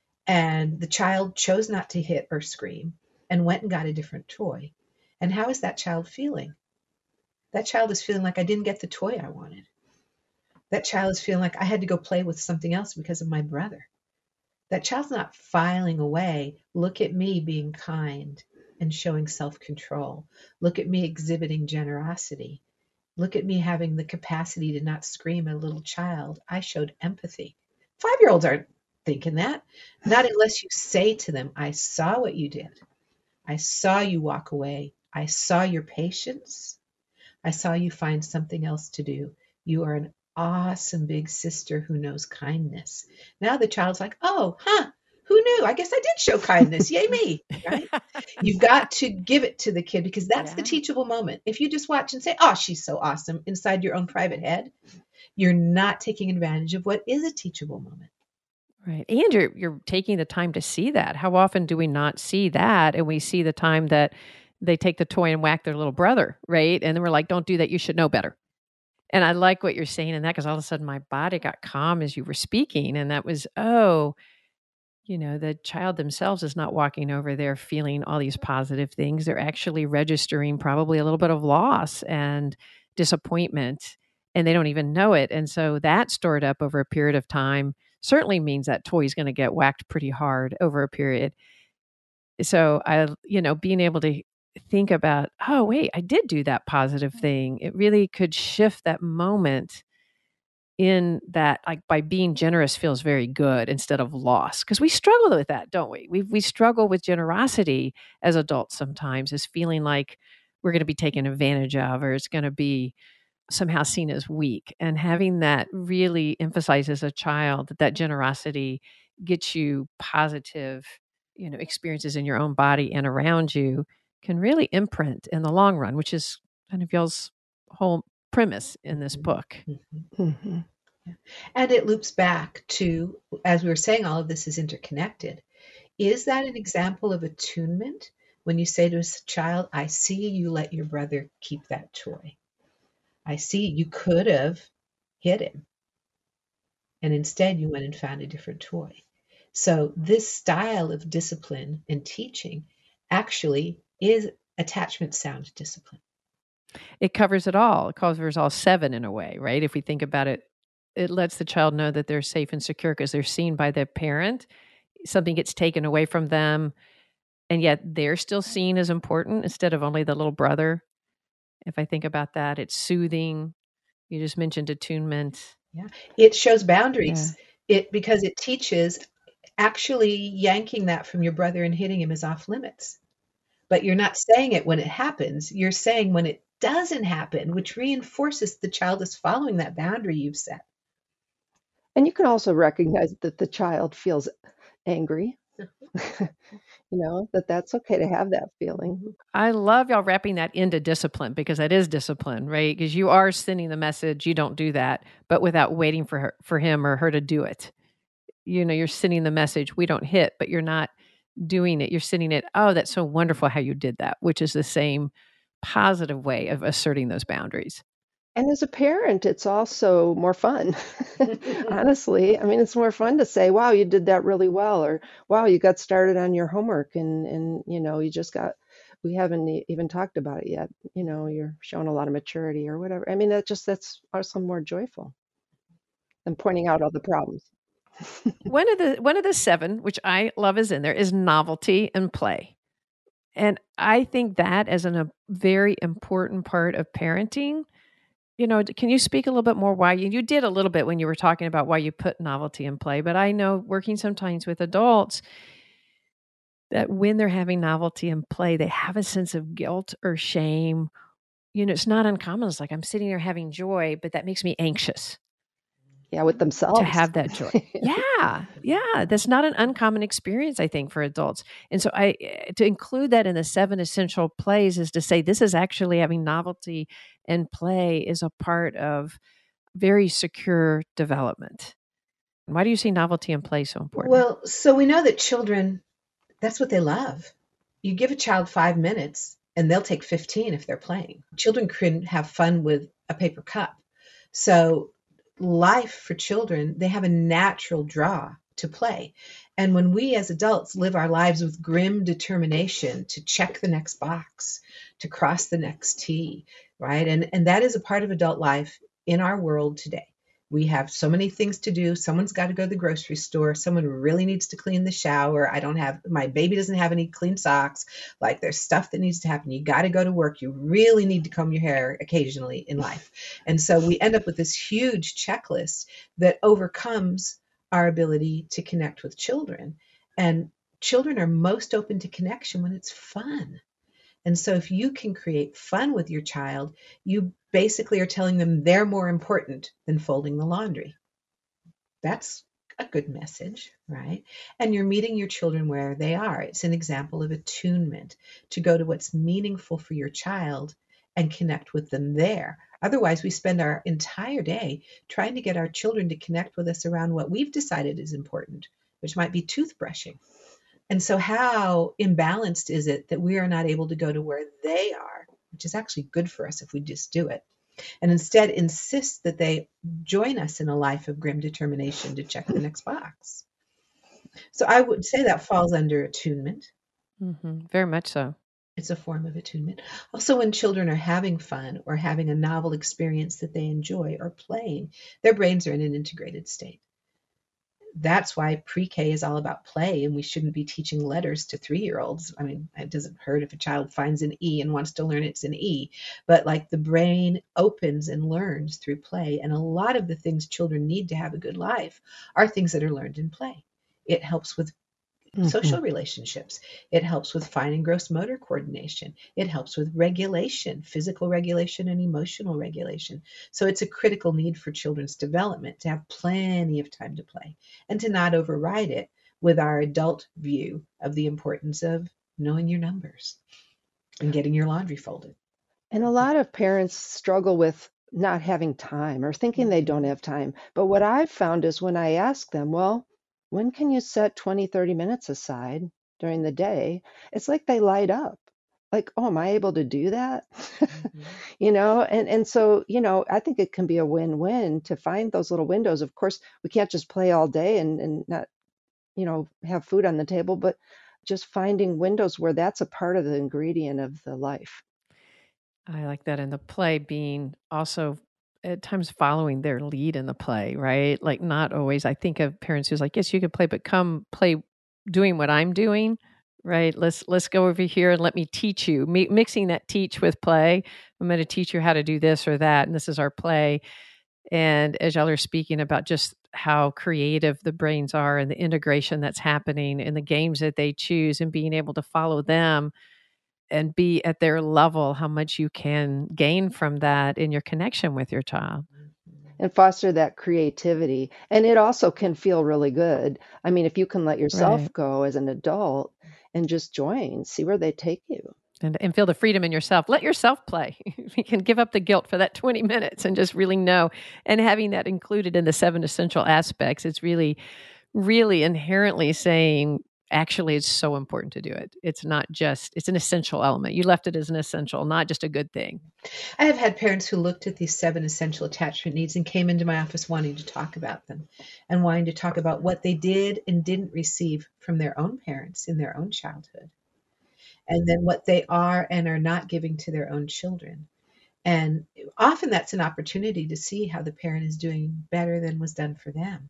and the child chose not to hit or scream and went and got a different toy. And how is that child feeling? That child is feeling like I didn't get the toy I wanted. That child is feeling like I had to go play with something else because of my brother. That child's not filing away, look at me being kind and showing self-control. Look at me exhibiting generosity. Look at me having the capacity to not scream at a little child. I showed empathy. Five-year-olds aren't thinking that. Not unless you say to them, I saw what you did. I saw you walk away. I saw your patience. I saw you find something else to do. You are an awesome big sister who knows kindness. Now the child's like, oh, huh, who knew? I guess I did show kindness. Yay me, right? You've got to give it to the kid because that's yeah. the teachable moment. If you just watch and say, oh, she's so awesome inside your own private head, You're not taking advantage of what is a teachable moment. Right. And you're you're taking the time to see that. How often do we not see that? And we see the time that they take the toy and whack their little brother, right? And then we're like, don't do that. You should know better. And I like what you're saying in that, because all of a sudden my body got calm as you were speaking. And that was, oh, you know, the child themselves is not walking over there feeling all these positive things. They're actually registering probably a little bit of loss and disappointment, and they don't even know it. And so that stored up over a period of time certainly means that toy is going to get whacked pretty hard over a period. So I, you know, being able to think about, oh, wait, I did do that positive thing. It really could shift that moment in that, like, by being generous feels very good instead of loss. Because we struggle with that, don't we? We we struggle with generosity as adults sometimes, as feeling like we're going to be taken advantage of, or it's going to be somehow seen as weak. And having that really emphasizes a child that that generosity gets you positive, you know, experiences in your own body and around you, can really imprint in the long run, which is kind of y'all's whole premise in this book. Mm-hmm. Mm-hmm. Yeah. And it loops back to, as we were saying, all of this is interconnected. Is that an example of attunement? When you say to a child, I see you let your brother keep that toy. I see you could have hit him, and instead you went and found a different toy. So this style of discipline and teaching actually is attachment sound discipline. It covers it all. It covers all seven in a way, right? If we think about it, it lets the child know that they're safe and secure because they're seen by their parent. Something gets taken away from them, and yet they're still seen as important instead of only the little brother. If I think about that, it's soothing. You just mentioned attunement. Yeah, it shows boundaries. Yeah. It because it teaches actually yanking that from your brother and hitting him is off limits. But you're not saying it when it happens. You're saying when it doesn't happen, which reinforces the child is following that boundary you've set. And you can also recognize that the child feels angry. You know, that that's okay to have that feeling. I love y'all wrapping that into discipline, because that is discipline, right? Because you are sending the message, you don't do that, but without waiting for her, for him or her to do it. You know, you're sending the message, we don't hit, but you're not doing it. You're sending it, oh, that's so wonderful how you did that, which is the same positive way of asserting those boundaries. And as a parent, it's also more fun. Honestly, I mean, it's more fun to say, wow, you did that really well, or wow, you got started on your homework, and, and you know, you just got, we haven't even talked about it yet. You know, you're showing a lot of maturity or whatever. I mean, that just, that's also more joyful than pointing out all the problems. One of the one of the seven, which I love, is in there, is novelty and play. And I think that as an, a very important part of parenting. You know, can you speak a little bit more why you, you did a little bit when you were talking about why you put novelty in play, but I know working sometimes with adults that when they're having novelty in play, they have a sense of guilt or shame. You know, it's not uncommon. It's like, I'm sitting there having joy, but that makes me anxious. Yeah, with themselves. To have that joy. Yeah, yeah. That's not an uncommon experience, I think, for adults. And so I to include that in the seven essential plays is to say this is actually having novelty and play is a part of very secure development. Why do you see novelty and play so important? Well, so we know that children, that's what they love. You give a child five minutes and they'll take fifteen if they're playing. Children can have fun with a paper cup. So life for children, they have a natural draw to play. And when we as adults live our lives with grim determination to check the next box, to cross the next T, right? And, and that is a part of adult life in our world today. We have so many things to do. Someone's got to go to the grocery store. Someone really needs to clean the shower. I don't have, my baby doesn't have any clean socks. Like there's stuff that needs to happen. You got to go to work. You really need to comb your hair occasionally in life. And so we end up with this huge checklist that overcomes our ability to connect with children. And children are most open to connection when it's fun. And so if you can create fun with your child, you basically are telling them they're more important than folding the laundry. That's a good message, right? And you're meeting your children where they are. It's an example of attunement, to go to what's meaningful for your child and connect with them there, Otherwise, we spend our entire day trying to get our children to connect with us around what we've decided is important, which might be toothbrushing. And so how imbalanced is it that we are not able to go to where they are, which is actually good for us if we just do it, and instead insist that they join us in a life of grim determination to check the next box. So I would say that falls under attunement. Mm-hmm. Very much so. It's a form of attunement. Also, when children are having fun or having a novel experience that they enjoy or playing, their brains are in an integrated state. That's why pre-K is all about play, and we shouldn't be teaching letters to three-year-olds. I mean, it doesn't hurt if a child finds an E and wants to learn it's an E, but like the brain opens and learns through play, and a lot of the things children need to have a good life are things that are learned in play. It helps with Mhm. social relationships. It helps with fine and gross motor coordination. It helps with regulation, physical regulation and emotional regulation. So it's a critical need for children's development to have plenty of time to play and to not override it with our adult view of the importance of knowing your numbers and getting your laundry folded. And a lot of parents struggle with not having time or thinking they don't have time. But what I've found is when I ask them, well, when can you set twenty, thirty minutes aside during the day? It's like they light up. Like, oh, am I able to do that? Mhm. You know, and, and so, you know, I think it can be a win-win to find those little windows. Of course, we can't just play all day and, and not, you know, have food on the table, but just finding windows where that's a part of the ingredient of the life. I like that. And the play being also at times following their lead in the play, right? Like not always. I think of parents who's like, yes, you can play, but come play doing what I'm doing, right? Let's let's go over here and let me teach you. Mi- mixing that teach with play. I'm going to teach you how to do this or that, and this is our play. And as y'all are speaking about just how creative the brains are and the integration that's happening and the games that they choose and being able to follow them and be at their level, how much you can gain from that in your connection with your child. And foster that creativity. And it also can feel really good. I mean, if you can let yourself Right. go as an adult and just join, see where they take you. And, and feel the freedom in yourself. Let yourself play. You can give up the guilt for that twenty minutes and just really know. And having that included in the seven essential aspects, it's really, really inherently saying, actually, it's so important to do it. It's not just, it's an essential element. You left it as an essential, not just a good thing. I have had parents who looked at these seven essential attachment needs and came into my office wanting to talk about them and wanting to talk about what they did and didn't receive from their own parents in their own childhood, and then what they are and are not giving to their own children. And often that's an opportunity to see how the parent is doing better than was done for them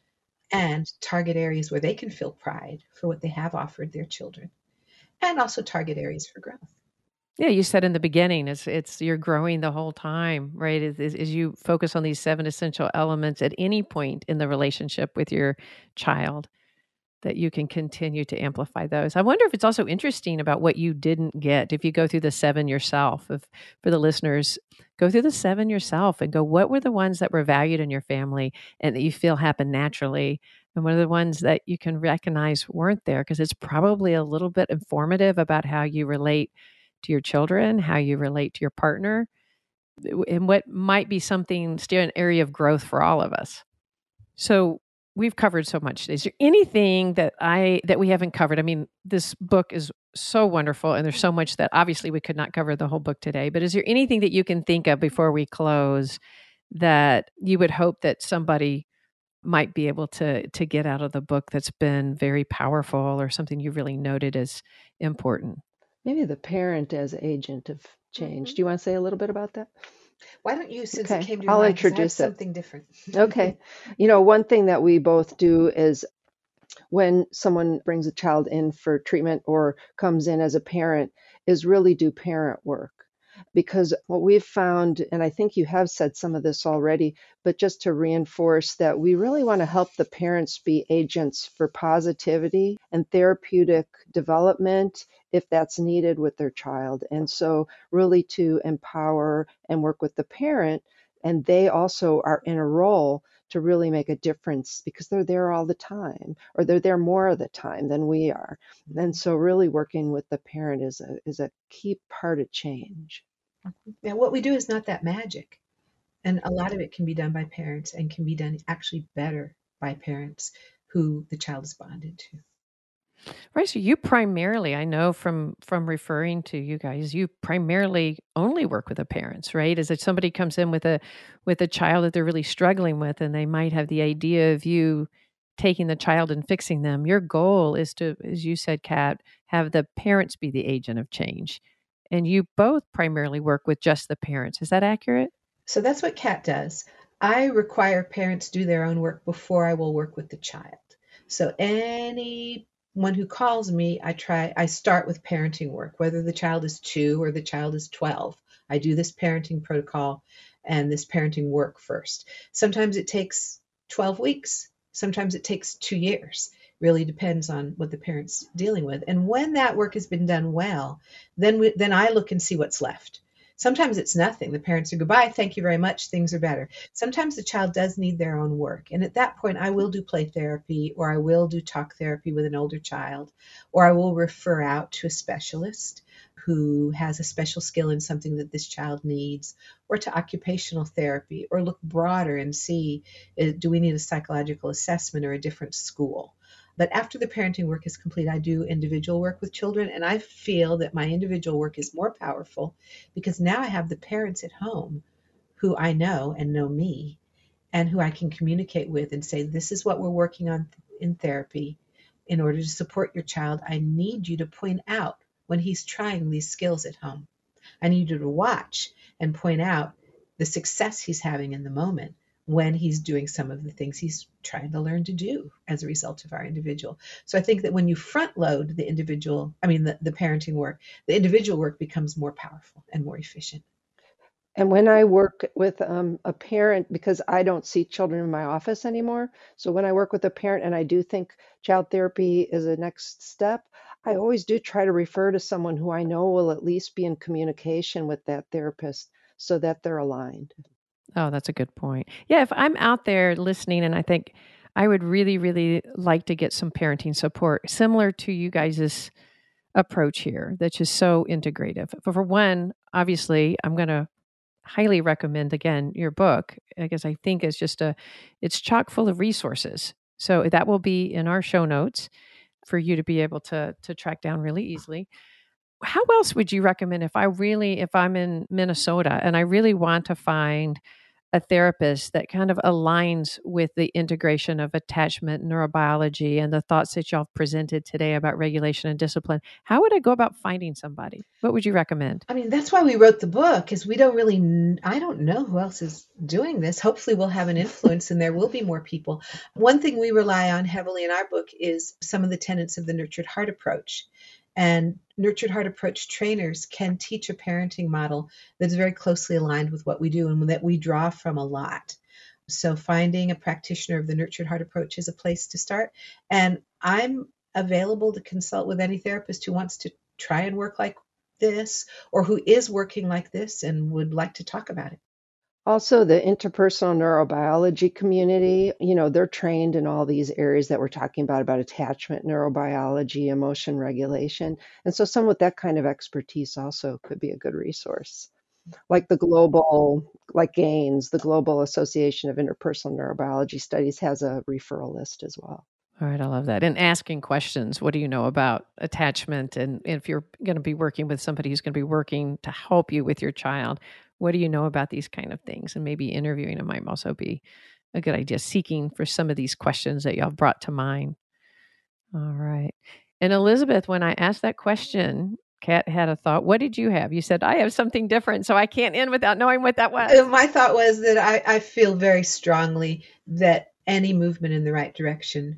and target areas where they can feel pride for what they have offered their children, and also target areas for growth. Yeah, you said in the beginning, it's it's you're growing the whole time, right? As, as, as you focus on these seven essential elements at any point in the relationship with your child, that you can continue to amplify those. I wonder if it's also interesting about what you didn't get. If you go through the seven yourself, if for the listeners, go through the seven yourself and go, what were the ones that were valued in your family and that you feel happen naturally? And what are the ones that you can recognize weren't there? Because it's probably a little bit informative about how you relate to your children, how you relate to your partner, and what might be something still an area of growth for all of us. So we've covered so much today. Is there anything that I that we haven't covered? I mean, this book is so wonderful, and there's so much that obviously we could not cover the whole book today. But is there anything that you can think of before we close that you would hope that somebody might be able to to get out of the book that's been very powerful, or something you really noted as important? Maybe the parent as agent of change. Mhm. Do you want to say a little bit about that? Why don't you, since it Okay, came to your I'll mind, because I have introduce it. something different. Okay. You know, one thing that we both do is when someone brings a child in for treatment or comes in as a parent is really do parent work. Because what we've found, and I think you have said some of this already, but just to reinforce that we really want to help the parents be agents for positivity and therapeutic development if that's needed with their child. And so really to empower and work with the parent, and they also are in a role to really make a difference because they're there all the time, or they're there more of the time than we are. And so really working with the parent is a is a key part of change. And what we do is not that magic. And a lot of it can be done by parents and can be done actually better by parents who the child is bonded to. Right. So you primarily, I know from from referring to you guys, you primarily only work with the parents, right? Is that somebody comes in with a with a child that they're really struggling with, and they might have the idea of you taking the child and fixing them. Your goal is to, as you said, Kat, have the parents be the agent of change. And you both primarily work with just the parents. Is that accurate? So that's what Kat does. I require parents do their own work before I will work with the child. So anyone who calls me, I try, I start with parenting work, whether the child is two or the child is twelve. I do this parenting protocol and this parenting work first. Sometimes it takes twelve weeks. Sometimes it takes two years. Really depends on what the parent's dealing with. And when that work has been done well, then we, then I look and see what's left. Sometimes it's nothing. The parents are goodbye, thank you very much, things are better. Sometimes the child does need their own work. And at that point, I will do play therapy, or I will do talk therapy with an older child, or I will refer out to a specialist who has a special skill in something that this child needs, or to occupational therapy, or look broader and see, uh, do we need a psychological assessment or a different school? But after the parenting work is complete, I do individual work with children, and I feel that my individual work is more powerful because now I have the parents at home who I know and know me, and who I can communicate with and say, this is what we're working on in therapy. In order to support your child, I need you to point out when he's trying these skills at home. I need you to watch and point out the success he's having in the moment when he's doing some of the things he's trying to learn to do as a result of our individual. So I think that when you front load the individual, I mean, the, the parenting work, the individual work becomes more powerful and more efficient. And when I work with um, a parent, because I don't see children in my office anymore, so when I work with a parent and I do think child therapy is a next step, I always do try to refer to someone who I know will at least be in communication with that therapist so that they're aligned. Oh, that's a good point. Yeah, if I'm out there listening and I think I would really, really like to get some parenting support, similar to you guys' approach here, that's just so integrative. For one, obviously, I'm going to highly recommend, again, your book, because I think it's just a, it's chock full of resources. So that will be in our show notes for you to be able to, to track down really easily. How else would you recommend if I really, if I'm in Minnesota and I really want to find a therapist that kind of aligns with the integration of attachment, neurobiology, and the thoughts that y'all presented today about regulation and discipline? How would I go about finding somebody? What would you recommend? I mean, that's why we wrote the book, is we don't really, I don't know who else is doing this. Hopefully we'll have an influence and there will be more people. One thing we rely on heavily in our book is some of the tenets of the Nurtured Heart approach. And Nurtured Heart approach trainers can teach a parenting model that's very closely aligned with what we do and that we draw from a lot. So finding a practitioner of the Nurtured Heart approach is a place to start. And I'm available to consult with any therapist who wants to try and work like this, or who is working like this and would like to talk about it. Also, the interpersonal neurobiology community, you know, they're trained in all these areas that we're talking about, about attachment, neurobiology, emotion regulation. And so someone with that kind of expertise also could be a good resource. Like the global, like GAINS, the Global Association of Interpersonal Neurobiology Studies, has a referral list as well. All right, I love that. And asking questions. What do you know about attachment? And if you're going to be working with somebody who's going to be working to help you with your child, what do you know about these kind of things? And maybe interviewing them might also be a good idea, seeking for some of these questions that y'all brought to mind. All right. And Elizabeth, when I asked that question, Kat had a thought. What did you have? You said, I have something different, so I can't end without knowing what that was. My thought was that I, I feel very strongly that any movement in the right direction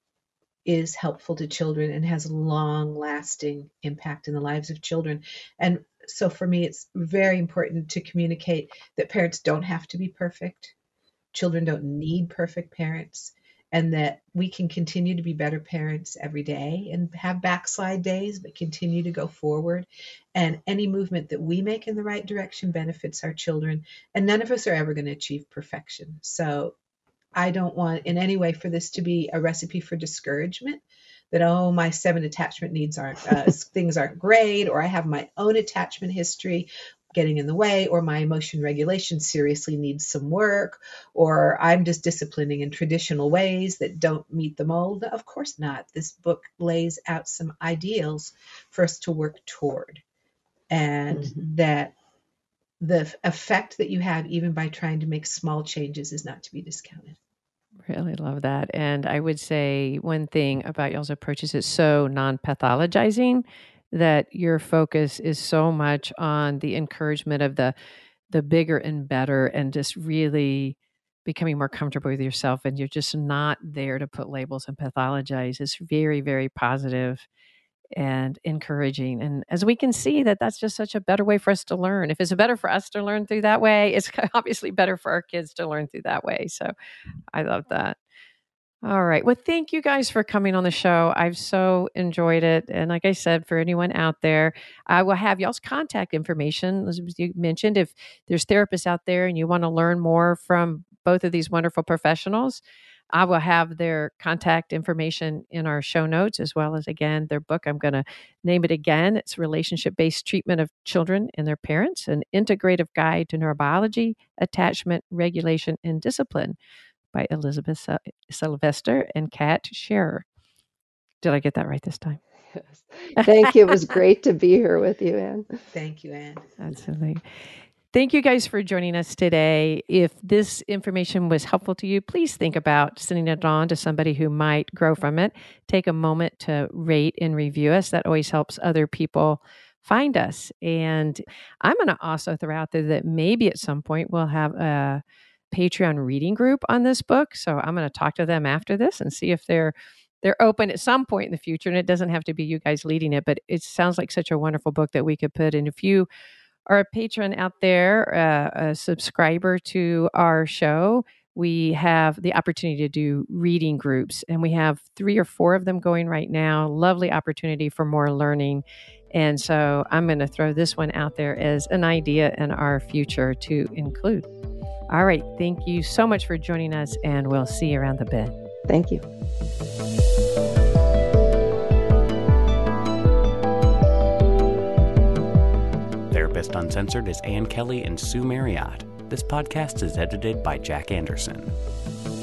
is helpful to children and has long-lasting impact in the lives of children. And so for me, it's very important to communicate that parents don't have to be perfect. Children don't need perfect parents, and that we can continue to be better parents every day and have backslide days, but continue to go forward. And any movement that we make in the right direction benefits our children. And none of us are ever going to achieve perfection. So I don't want in any way for this to be a recipe for discouragement, that, oh, my seven attachment needs aren't, uh, things aren't great, or I have my own attachment history. getting in the way, or my emotion regulation seriously needs some work, or I'm just disciplining in traditional ways that don't meet the mold. Of course not. This book lays out some ideals for us to work toward, and mm-hmm. that the effect that you have even by trying to make small changes is not to be discounted. Really love that. And I would say one thing about y'all's approach is it's so non-pathologizing, that your focus is so much on the encouragement of the the bigger and better, and just really becoming more comfortable with yourself. And you're just not there to put labels and pathologize. It's very, very positive and encouraging. And as we can see, that that's just such a better way for us to learn. If it's better for us to learn through that way, it's obviously better for our kids to learn through that way. So I love that. All right. Well, thank you guys for coming on the show. I've so enjoyed it. And like I said, for anyone out there, I will have y'all's contact information. As you mentioned, if there's therapists out there and you want to learn more from both of these wonderful professionals, I will have their contact information in our show notes, as well as, again, their book. I'm going to name it again. It's Relationship-Based Treatment of Children and Their Parents, an Integrative Guide to Neurobiology, Attachment, Regulation, and Discipline, by Elizabeth Sylvester and Kat Scherer. Did I get that right this time? Yes. Thank you. It was great to be here with you, Ann. Thank you, Ann. Absolutely. Thank you guys for joining us today. If this information was helpful to you, please think about sending it on to somebody who might grow from it. Take a moment to rate and review us. That always helps other people find us. And I'm going to also throw out there that maybe at some point we'll have a Patreon reading group on this book. So I'm going to talk to them after this and see if they're they're open at some point in the future. And it doesn't have to be you guys leading it, but it sounds like such a wonderful book that we could put in. If you are a patron out there, uh, a subscriber to our show, we have the opportunity to do reading groups, and we have three or four of them going right now. Lovely opportunity for more learning. And so I'm going to throw this one out there as an idea in our future to include. All right. Thank you so much for joining us, and we'll see you around the bend. Thank you. Therapist Uncensored is Ann Kelly and Sue Marriott. This podcast is edited by Jack Anderson.